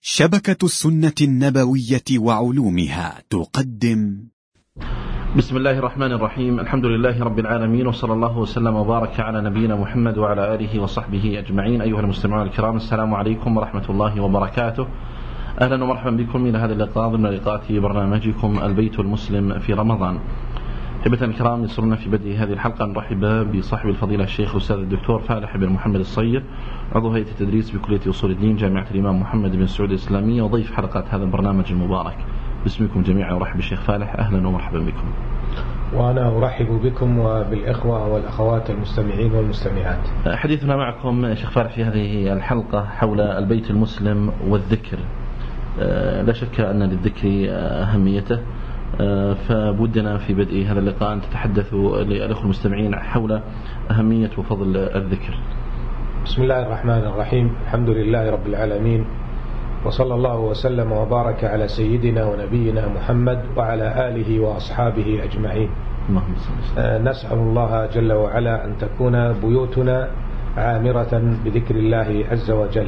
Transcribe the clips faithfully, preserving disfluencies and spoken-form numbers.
شبكة السنة النبوية وعلومها تقدم. بسم الله الرحمن الرحيم. الحمد لله رب العالمين، وصلى الله وسلم وبارك على نبينا محمد وعلى آله وصحبه أجمعين. أيها المستمعون الكرام، السلام عليكم ورحمة الله وبركاته. أهلا ومرحبا بكم إلى هذا اللقاء ضمن لقاءات برنامجكم البيت المسلم في رمضان. حبة الكرام، يسرنا في بدء هذه الحلقة نرحب بصاحب الفضيلة الشيخ الأستاذ الدكتور فالح بن محمد الصير، عضو هيئة التدريس بكلية أصول الدين جامعة الإمام محمد بن سعود الإسلامية، وضيف حلقات هذا البرنامج المبارك. باسمكم جميعا ورحب بالشيخ فالح، أهلا ومرحبا بكم. وأنا أرحب بكم وبالإخوة والأخوات المستمعين والمستمعات. حديثنا معكم شيخ فالح في هذه الحلقة حول البيت المسلم والذكر. لا شك أن للذكر أهميته، فبودنا في بدء هذا اللقاء أن تتحدثوا للأخوة المستمعين حول أهمية وفضل الذكر. بسم الله الرحمن الرحيم. الحمد لله رب العالمين، وصلى الله وسلم وبارك على سيدنا ونبينا محمد وعلى آله وأصحابه أجمعين. نسأل الله جل وعلا أن تكون بيوتنا عامرة بذكر الله عز وجل.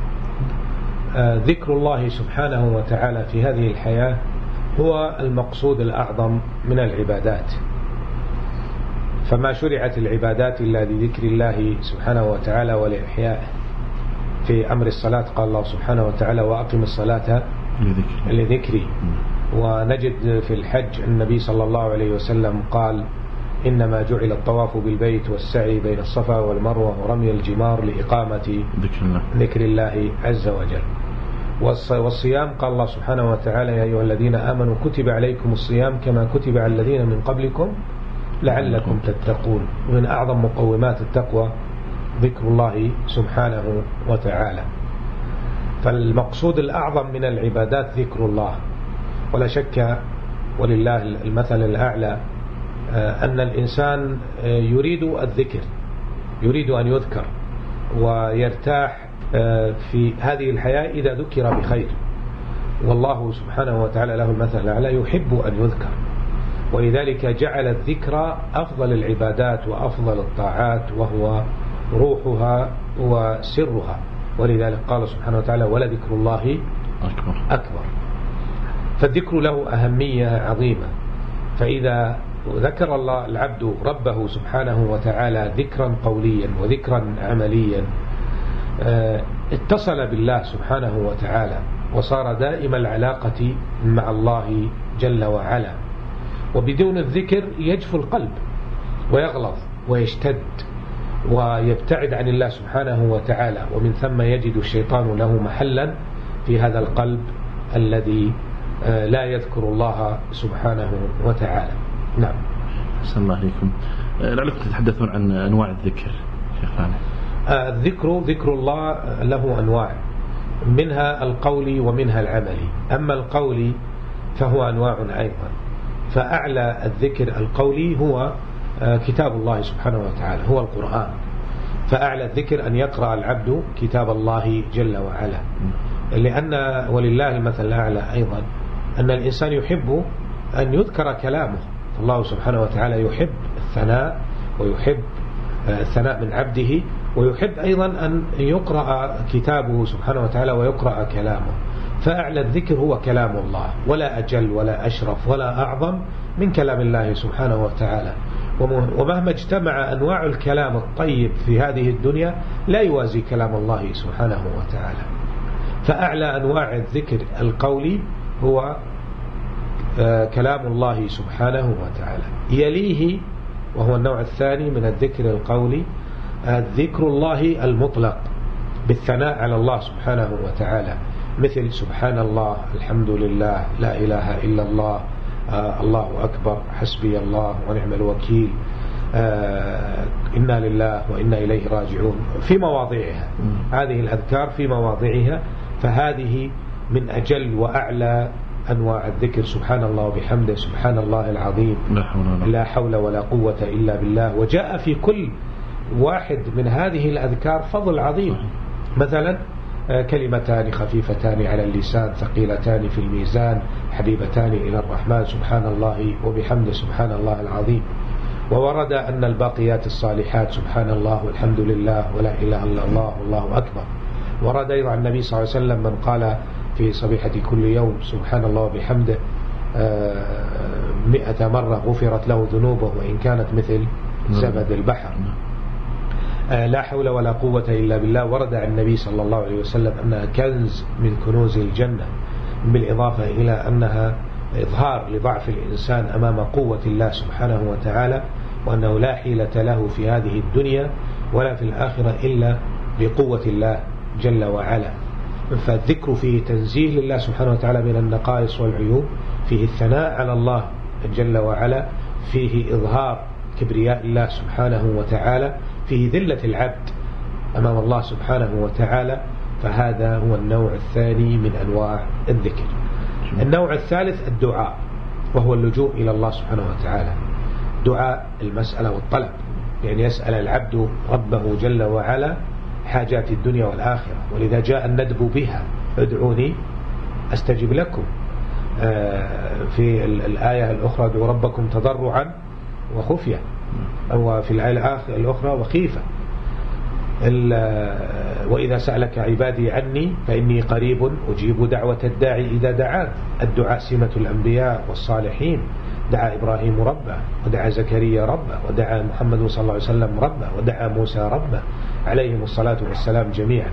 ذكر الله سبحانه وتعالى في هذه الحياة هو المقصود الأعظم من العبادات، فما شرعت العبادات إلا لذكر الله سبحانه وتعالى ولإحيائه. في أمر الصلاة قال الله سبحانه وتعالى: وأقم الصلاة لذكري. ونجد في الحج النبي صلى الله عليه وسلم قال: إنما جعل الطواف بالبيت والسعي بين الصفا والمروة ورمي الجمار لإقامة ذكر الله عز وجل. والصيام قال الله سبحانه وتعالى: يا أيها الذين آمنوا كتب عليكم الصيام كما كتب على الذين من قبلكم لعلكم تتقون. من أعظم مقومات التقوى ذكر الله سبحانه وتعالى. فالمقصود الأعظم من العبادات ذكر الله، ولا شك ولله المثل الأعلى أن الإنسان يريد الذكر، يريد أن يذكر ويرتاح في هذه الحياة إذا ذكر بخير، والله سبحانه وتعالى له المثل الأعلى يحب أن يذكر، ولذلك جعل الذكر أفضل العبادات وأفضل الطاعات، وهو روحها وسرها. ولذلك قال سبحانه وتعالى: ولذكر الله أكبر, أكبر. فالذكر له أهمية عظيمة. فإذا ذكر الله العبد ربه سبحانه وتعالى ذكرا قوليا وذكرا عمليا اتصل بالله سبحانه وتعالى، وصار دائم العلاقة مع الله جل وعلا. وبدون الذكر يجفو القلب ويغلظ ويشتد ويبتعد عن الله سبحانه وتعالى، ومن ثم يجد الشيطان له محلا في هذا القلب الذي لا يذكر الله سبحانه وتعالى. نعم. أحسن الله عليكم. لعلكم تتحدثون عن أنواع الذكر شيخ فالح. الذكر ذكر الله له أنواع، منها القولي ومنها العملي. أما القولي فهو أنواع أيضا، فأعلى الذكر القولي هو كتاب الله سبحانه وتعالى، هو القرآن. فأعلى الذكر أن يقرأ العبد كتاب الله جل وعلا، لأن ولله المثل الأعلى أيضا أن الإنسان يحب أن يذكر كلامه. الله سبحانه وتعالى يحب الثناء، ويحب الثناء من عبده، ويحب أيضا أن يقرأ كتابه سبحانه وتعالى ويقرأ كلامه. فأعلى الذكر هو كلام الله، ولا أجل ولا أشرف ولا أعظم من كلام الله سبحانه وتعالى. ومهما اجتمع أنواع الكلام الطيب في هذه الدنيا لا يوازي كلام الله سبحانه وتعالى. فأعلى أنواع الذكر القولي هو كلام الله سبحانه وتعالى. يليه، وهو النوع الثاني من الذكر القولي، ذكر الله المطلق بالثناء على الله سبحانه وتعالى، مثل سبحان الله، الحمد لله، لا إله إلا الله، آه الله أكبر، حسبي الله ونعم الوكيل، آه إنا لله وإنا إليه راجعون، في مواضعها. هذه الأذكار في مواضعها، فهذه من أجل وأعلى أنواع الذكر. سبحان الله وبحمده، سبحان الله العظيم، لا حول ولا قوة إلا بالله. وجاء في كل واحد من هذه الأذكار فضل عظيم. مثلا كلمتان خفيفتان على اللسان ثقيلتان في الميزان حبيبتان إلى الرحمن، سبحان الله وبحمده، سبحان الله العظيم. وورد أن الباقيات الصالحات سبحان الله والحمد لله ولا إله إلا الله والله أكبر. ورد أيضا عن النبي صلى الله عليه وسلم من قال في صبيحة كل يوم سبحان الله وبحمده مئة مرة غفرت له ذنوبه وإن كانت مثل زبد البحر. لا حول ولا قوة إلا بالله. ورد عن النبي صلى الله عليه وسلم أنها كنز من كنوز الجنة، بالإضافة إلى أنها إظهار لضعف الإنسان أمام قوة الله سبحانه وتعالى، وأنه لا حيلة له في هذه الدنيا ولا في الآخرة إلا بقوة الله جل وعلا. فالذكر فيه تنزيه لله سبحانه وتعالى من النقائص والعيوب، فيه الثناء على الله جل وعلا، فيه إظهار كبرياء الله سبحانه وتعالى، فيه ذلة العبد أمام الله سبحانه وتعالى. فهذا هو النوع الثاني من أنواع الذكر. النوع الثالث الدعاء، وهو اللجوء إلى الله سبحانه وتعالى، دعاء المسألة والطلب، يعني يسأل العبد ربه جل وعلا حاجات الدنيا والآخرة، ولذا جاء الندب بها، ادعوني أستجب لكم. في الآية الأخرى ادعوا ربكم تضرعا وخفية، أو في الآية الأخرى وخيفة. وإذا سألك عبادي عني فإني قريب أجيب دعوة الداعي إذا دعان. الدعاء سمة الأنبياء والصالحين. دعا إبراهيم ربه، ودعا زكريا ربه، ودعا محمد صلى الله عليه وسلم ربه، ودعا موسى ربه عليهم الصلاة والسلام جميعا.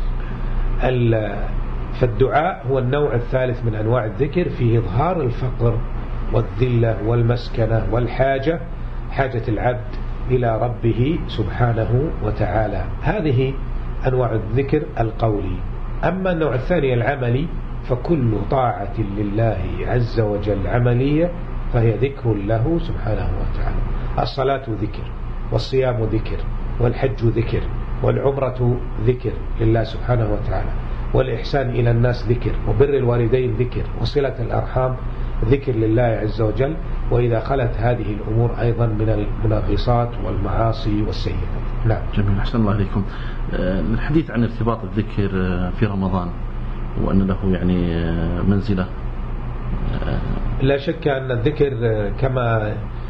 فالدعاء هو النوع الثالث من أنواع الذكر، فيه إظهار الفقر والذلة والمسكنة والحاجة، حاجة العبد إلى ربه سبحانه وتعالى. هذه أنواع الذكر القولي. أما النوع الثاني العملي، فكل طاعة لله عز وجل عملية فهي ذكر له سبحانه وتعالى. الصلاة ذكر، والصيام ذكر، والحج ذكر، والعمرة ذكر لله سبحانه وتعالى، والإحسان إلى الناس ذكر، وبر الوالدين ذكر، وصلة الأرحام ذكر لله عز وجل. وإذا خلت هذه الأمور أيضا من المنغصات والمعاصي والسيئات. نعم. جميل، أحسن الله عليكم. الحديث عن ارتباط الذكر في رمضان وأن له يعني منزلة. لا شك أن الذكر كما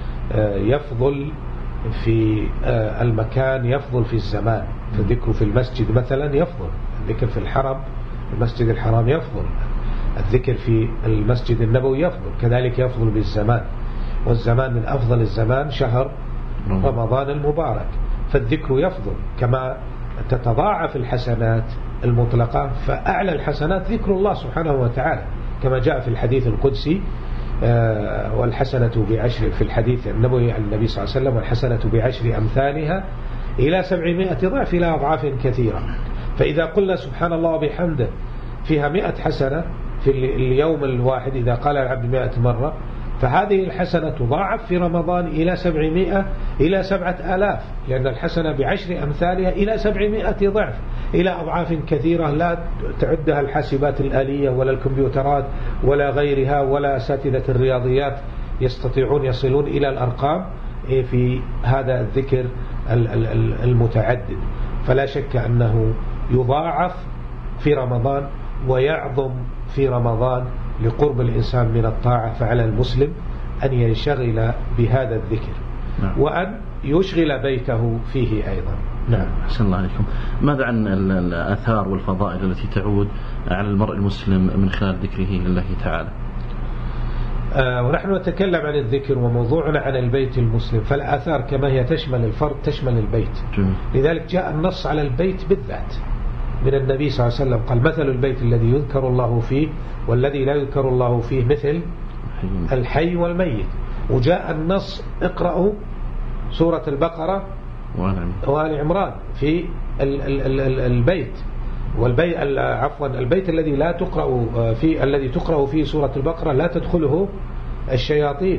يفضل في المكان يفضل في الزمان. فالذكر في المسجد مثلا يفضل، الذكر في الحرم المسجد الحرام يفضل، الذكر في المسجد النبوي يفضل، كذلك يفضل بالزمان. والزمان من أفضل الزمان شهر رمضان المبارك، فالذكر يفضل. كما تتضاعف الحسنات المطلقة، فأعلى الحسنات ذكر الله سبحانه وتعالى، كما جاء في الحديث القدسي والحسنة بعشر، في الحديث النبوي عن النبي صلى الله عليه وسلم، والحسنة بعشر أمثالها إلى سبعمائة ضعف إلى أضعاف كثيرة. فإذا قلنا سبحان الله وبحمده فيها مئة حسنة في اليوم الواحد، إذا قال العبد مئة مرة، فهذه الحسنة تضاعف في رمضان إلى سبعمائة إلى سبعة آلاف، لأن الحسنة بعشر أمثالها إلى سبعمائة ضعف إلى أضعاف كثيرة لا تعدها الحاسبات الآلية ولا الكمبيوترات ولا غيرها ولا أساتذة الرياضيات يستطيعون يصلون إلى الأرقام في هذا الذكر المتعدد. فلا شك أنه يضاعف في رمضان ويعظم في رمضان لقرب الإنسان من الطاعة. فعلى المسلم أن ينشغل بهذا الذكر، نعم. وأن يشغل بيته فيه أيضا. نعم. أحسن الله عليكم. ماذا عن الآثار والفضائل التي تعود على المرء المسلم من خلال ذكره لله تعالى؟ آه ونحن نتكلم عن الذكر وموضوعنا عن البيت المسلم، فالآثار كما هي تشمل الفرد تشمل البيت. جميل. لذلك جاء النص على البيت بالذات من النبي صلى الله عليه وسلم، قال مثل البيت الذي يذكر الله فيه والذي لا يذكر الله فيه مثل الحي والميت. وجاء النص اقرأوا سورة البقرة وآل عمران في ال ال ال ال البيت، والبيت عفوا البيت الذي لا تقرأ فيه الذي تقرأ فيه سورة البقرة لا تدخله الشياطين.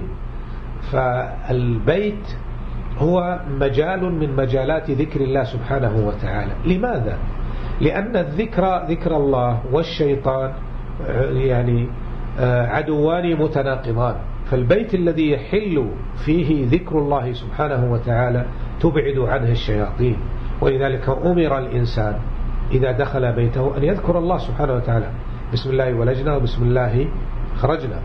فالبيت هو مجال من مجالات ذكر الله سبحانه وتعالى. لماذا؟ لأن الذكر ذكر الله والشيطان يعني عدوان متناقضان. فالبيت الذي يحل فيه ذكر الله سبحانه وتعالى تبعد عنه الشياطين، ولذلك أمر الإنسان إذا دخل بيته أن يذكر الله سبحانه وتعالى، بسم الله ولجنا وبسم الله خرجنا.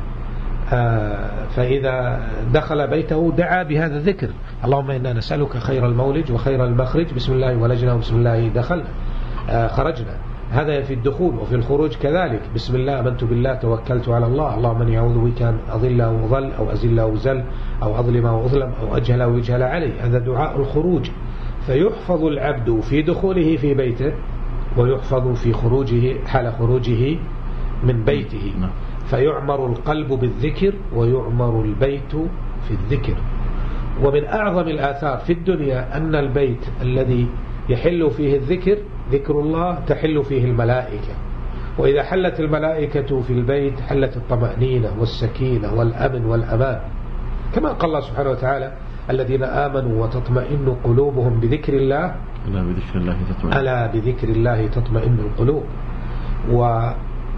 فإذا دخل بيته دعا بهذا الذكر، اللهم إنا نسألك خير المولج وخير المخرج، بسم الله ولجنا وبسم الله دخلنا خرجنا. هذا في الدخول. وفي الخروج كذلك، بسم الله آمنت بالله توكلت على الله، اللهم اني اعوذ بك ان اضل او اضل او ازل او ازل او اظلم او اظلم او اجهل او يجهل علي. هذا دعاء الخروج. فيحفظ العبد في دخوله في بيته، ويحفظ في خروجه حال خروجه من بيته. فيعمر القلب بالذكر ويعمر البيت في الذكر. ومن أعظم الآثار في الدنيا أن البيت الذي يحل فيه الذكر، ذكر الله، تحل فيه الملائكة. وإذا حلت الملائكة في البيت حلت الطمأنينة والسكينة والأمن والأمان، كما قال الله سبحانه وتعالى: الذين آمنوا وتطمئن قلوبهم بذكر الله ألا بذكر الله تطمئن ألا بذكر الله تطمئن القلوب. وإذا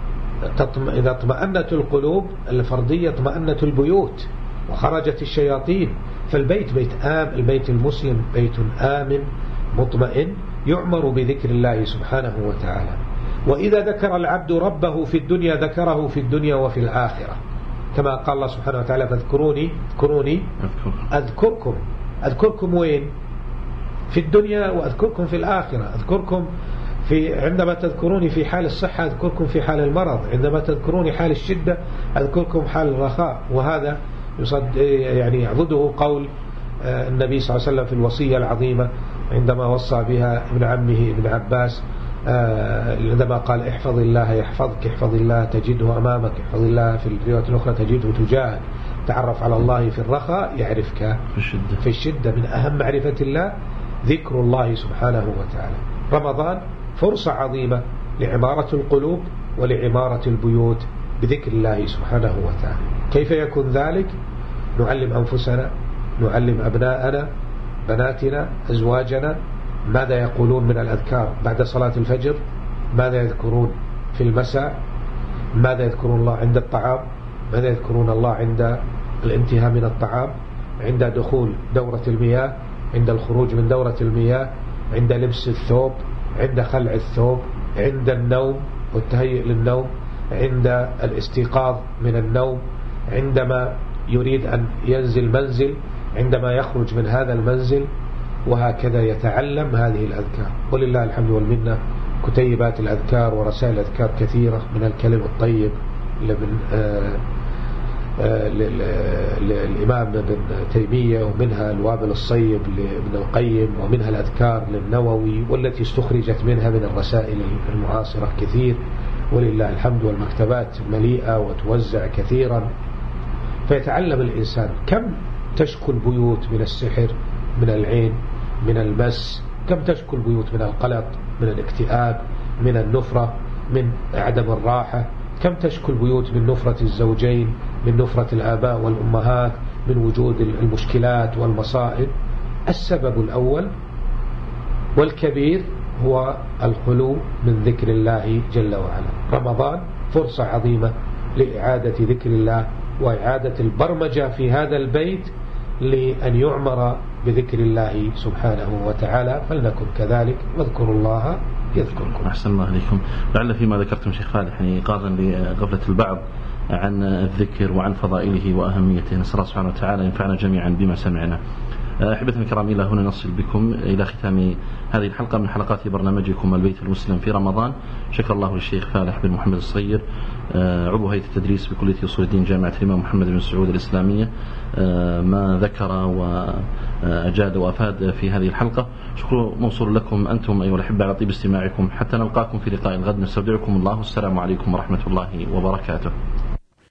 اطمأنت القلوب الفردية اطمأنت البيوت وخرجت الشياطين. فالبيت بيت آم البيت المسلم بيت آمن مطمئن يعمر بذكر الله سبحانه وتعالى. وإذا ذكر العبد ربه في الدنيا ذكره في الدنيا وفي الآخرة، كما قال الله سبحانه وتعالى: فاذكروني اذكروني أذكركم. أذكركم وين؟ في الدنيا، وأذكركم في الآخرة. أذكركم في عندما تذكروني في حال الصحة، أذكركم في حال المرض. عندما تذكروني حال الشدة، أذكركم حال الرخاء. وهذا يصد يعني يعضده قول النبي صلى الله عليه وسلم في الوصية العظيمة عندما وصى بها ابن عمه ابن عباس، عندما قال: احفظ الله يحفظك، احفظ الله تجده أمامك، احفظ الله في الرواية الأخرى تجده تجاهك، تعرف على الله في الرخاء يعرفك في الشدة. في الشدة. من أهم معرفة الله ذكر الله سبحانه وتعالى. رمضان فرصة عظيمة لعمارة القلوب ولعمارة البيوت بذكر الله سبحانه وتعالى. كيف يكون ذلك؟ نعلم أنفسنا، نعلم أبناءنا، بناتنا، أزواجنا ماذا يقولون من الأذكار بعد صلاة الفجر، ماذا يذكرون في المساء، ماذا يذكرون الله عند الطعام، ماذا يذكرون الله عند الانتهاء من الطعام، عند دخول دورة المياه، عند الخروج من دورة المياه، عند لبس الثوب، عند خلع الثوب، عند النوم والتهيئ للنوم، عند الاستيقاظ من النوم، عندما يريد أن ينزل منزل، عندما يخرج من هذا المنزل، وهكذا يتعلم هذه الأذكار. ولله الحمد والمنة كتيبات الأذكار ورسائل الأذكار كثيرة، من الكلم الطيب لابن آه آه للإمام ابن تيمية، ومنها الوابل الصيب لابن القيم، ومنها الأذكار للنووي، والتي استخرجت منها من الرسائل المعاصرة كثير ولله الحمد، والمكتبات مليئة وتوزع كثيرا. فيتعلم الإنسان كم تشكو البيوت من السحر، من العين، من المس، كم تشكو البيوت من القلق، من الاكتئاب، من النفرة، من عدم الراحة، كم تشكو البيوت من نفرة الزوجين، من نفرة الآباء والأمهات، من وجود المشكلات والمصائب. السبب الأول والكبير هو الخلو من ذكر الله جل وعلا. رمضان فرصة عظيمة لإعادة ذكر الله وإعادة البرمجة في هذا البيت لأن يعمر بذكر الله سبحانه وتعالى. فلنكن كذلك، واذكروا الله يذكركم. أحسن الله عليكم. لعل فيما ذكرتم شيخ فالح يعني إيقاظا لغفلة البعض عن الذكر وعن فضائله وأهميته، نسأل الله سبحانه وتعالى ينفعنا جميعا بما سمعنا. أحبتنا الكرام، إلى هنا نصل بكم إلى ختام هذه الحلقة من حلقات برنامجكم البيت المسلم في رمضان. شكر الله للشيخ فالح بن محمد الصغير، عضو هيئة التدريس بكلية أصول الدين جامعة الإمام محمد بن سعود الإسلامية، ما ذكر وأجاد وأفاد في هذه الحلقة. شكر موصول لكم أنتم أيها الأحبة على طيب استماعكم. حتى نلقاكم في لقاء الغد، نستودعكم الله، والسلام عليكم ورحمة الله وبركاته.